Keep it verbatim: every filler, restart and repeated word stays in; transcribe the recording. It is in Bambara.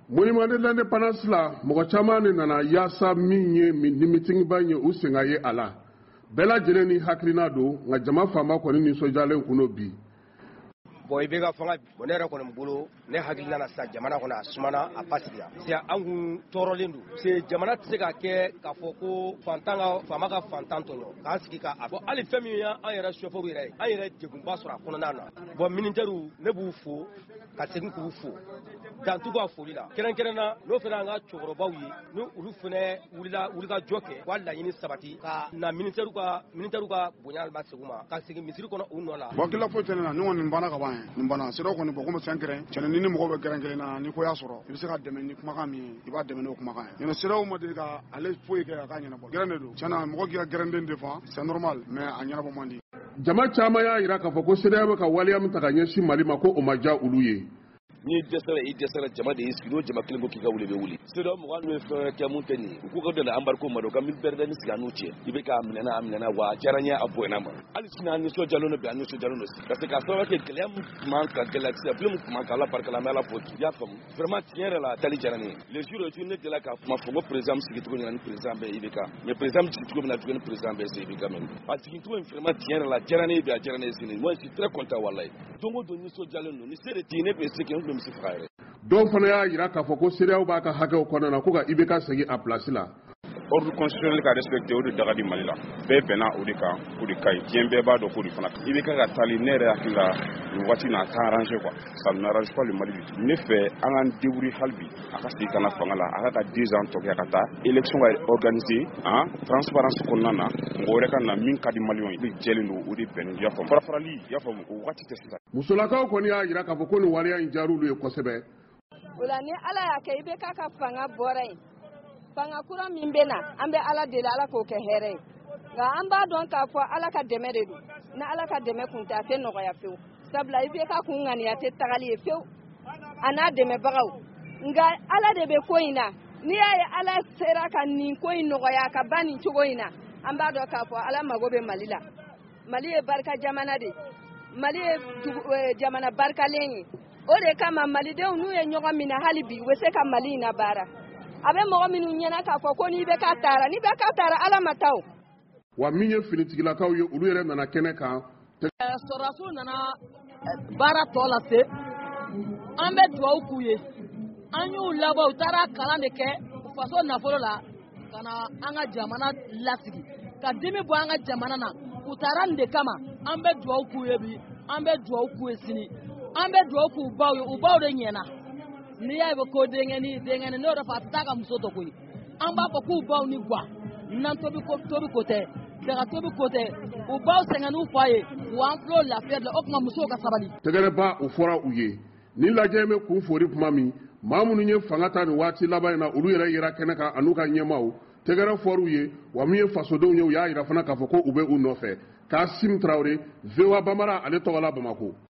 Monument de l'indépendance la mɔgɔ caman de nana yaasa min ye nimitigiba ye u senga ye a la bɛɛ lajɛlen ni hakilina don nka jama faama kɔni nisɔndiyalen kuno bi. Bon i bɛ ka fanga bon ne yɛrɛ kɔni bolo ne hakilina na sa jamana kɔnɔ a sumana a basigira c'est an kun tɔɔrɔlen don c'est jamana tɛ se ka kɛ k'a fɔ ko fantan ka faama ka fantan tɔɲɔ k'an sigi ka a bɔ hali fɛn min y'an yɛrɛ chauffeur yɛrɛ ye an yɛrɛ degunba sɔrɔ a kɔnɔna na bon militaires ne b'u fo ka segin k'u fo dan t'u ka foli la kɛrɛnkɛrɛnna n'o fana an ka cɛkɔrɔbaw ye ni olu fana wulila wulikajɔ kɛ k'a laɲini sabati ka na militaires ka militaires ka bonya ba segu ma ka segin misiri kɔnɔ u nɔ la. Bon kila foyi tɛ ne na ni kɔni banna ka ban nin bana sira kɔni bɔ komi sɛnkɛrɛn cɛn ni ni mɔgɔ bɛ gɛrɛn kelen na ni ko y'a sɔrɔ i bɛ se ka dɛmɛ ni kumakan min ye i b'a dɛmɛ n'o kumakan ye ɲinɛ siraw ma deli ka ale foyi kɛ a ka ɲɛnabɔ gɛrɛn de don tiɲɛ na mɔgɔ k'i ka gɛrɛnden défend c'est normal mais a ɲɛnabɔ man di. Jama caman y'a jira k'a fɔ ko C E D E A O bɛ ka waleya min ta ka ɲɛsin Mali ma ko o ma diya olu ye. Ni dɛsɛra i dɛsɛra jama de y'i sigi n'o jama kelen ko k'i ka wuli bɛ wuli C E D E A O mɔgɔ n'u ye fɛn wɛrɛ kɛ mun tɛ nin ye u k'u ka dɔn embargo ma don ka militaire dɛni sigi an n'u cɛ i bɛ k'a minɛna a minɛna wa a diyara n ye a bonyana ma hali sini an nisɔndiyalen don bi an nisɔndiyalen don si parce que k'a sababu kɛ gɛlɛya min tun b'an kan gɛlɛya kisɛ bilen min tun b'an kan Ala barika la an bɛ Ala fo i y'a faamu vraiment tiɲɛ yɛrɛ la a tali diyara ne ye le jour au jour ne delila k'a kuma fɔ ko président min sigi cogo ɲɛna ni président bɛɛ I B K mais président min jigin cogo min na tuguni ni président bɛɛ c'est I B K même a jigin cogo in vraiment tiɲɛ yɛrɛ la a diyara ne ye bi a diyara ne ye sini moi je suis très content walayi don o don nisɔndiyalen don ni se de tɛ yen ne tun ye se kɛ n tun bɛ misi faga yɛrɛ. Dɔw fana y'a jira k'a fɔ ko C E D E A O b'a ka hakɛw kɔnɔna na ko ka I B K segin a place la. Ordre constitutionnel ka respecté o de daga di Mali la bɛɛ bɛnna o de kan o de ka ɲi diɲɛ bɛɛ b'a dɔn ko de fana I B K ka taali ne yɛrɛ hakili la nin waati n'a t'a arrangé quoi ça n'arrange pas le Mali du tout ne fɛ an k'an débrouiller hali bi a ka segin ka na fanga la a ka ka deux ans tɔ kɛ a ka taa élection ka organiser han transparence kɔnɔna na mɔgɔ wɛrɛ ka na min ka di maliyɛnw ye i bɛ jɛlen don o de bɛnnen i y'a faamu fara farali i y'a faamu o waati tɛ sisan. Musolakaw kɔni y'a jira k'a fɔ ko nin waleya in diyara olu ye kosɛbɛ. O la ni Ala y'a kɛ I B K ka fanga bɔra yen fanga kura min bɛ na an bɛ Ala deli Ala k'o kɛ hɛrɛ ye nka an b'a dɔn k'a fɔ Ala ka dɛmɛ de don ni Ala ka dɛmɛ kun tɛ a tɛ nɔgɔya fewu sabula I B K kun ŋaniya tɛ tagali ye fewu a n'a dɛmɛbagaw nka Ala de bɛ ko in na n'i y'a ye Ala sera ka nin ko in nɔgɔya ka ban nin cogo in na an b'a dɔn k'a fɔ Ala mago bɛ Mali la Mali ye barika jamana de Mali ye jamana barikalen ye o de kama malidenw n'u ye ɲɔgɔn minɛ hali bi u bɛ se ka Mali in labaara a bɛ mɔgɔ minnu ɲɛna k'a fɔ ko ni I B K taara ni I B K taara Ala ma taa o. Wa min ye finitigilakaw ye olu yɛrɛ nana kɛnɛ kan. Sɔrɔdasiw nana baara tɔ lase an bɛ dugawu k'u ye an y'u labɔ u taara kalan de kɛ faso nafolo la ka na an ka jamana lasigi ka dimi bɔ an ka jamana na u taara nin de kama an bɛ dugawu k'u ye bi an bɛ dugawu k'u ye sini an bɛ dugawu k'u baw ye u baw de ɲɛna n'i y'a ye ko denkɛni denkɛni n'o de fɔ a tɛ taa ka muso to koyi an b'a fɔ k'u baw ni guwa nan tobi ko tobi ko tɛ daga tobi ko tɛ u baw sɛgɛn'u fa ye wa an tulo lafiya la o tuma musow ka sabali. Tɛgɛrɛba o fɔra u ye ni lajɛ bɛ kun fori tuma min maa minnu ye fanga ta nin waati laban in na olu yɛrɛ yera kɛnɛ kan an'u ka ɲɛmaaw tɛgɛrɛ fɔr'u ye wa min ye fasodenw ye u y'a jira fana k'a fɔ ko u bɛ u nɔfɛ Kasim Traoré V O A Bambara ale tɔgɔ la Bamako.